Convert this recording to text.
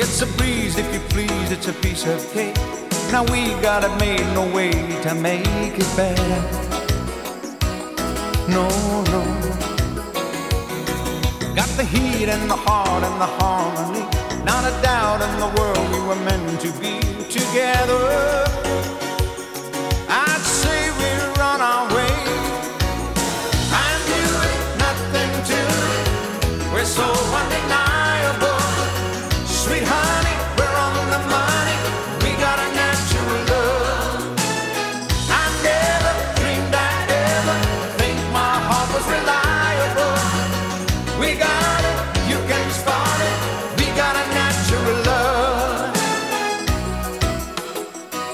It's a breeze, if you please, it's a piece of cake. Now we got it made, no way to make it better. No, no. Got the heat and the heart and the harmony. Not a doubt in the world we were meant to be together.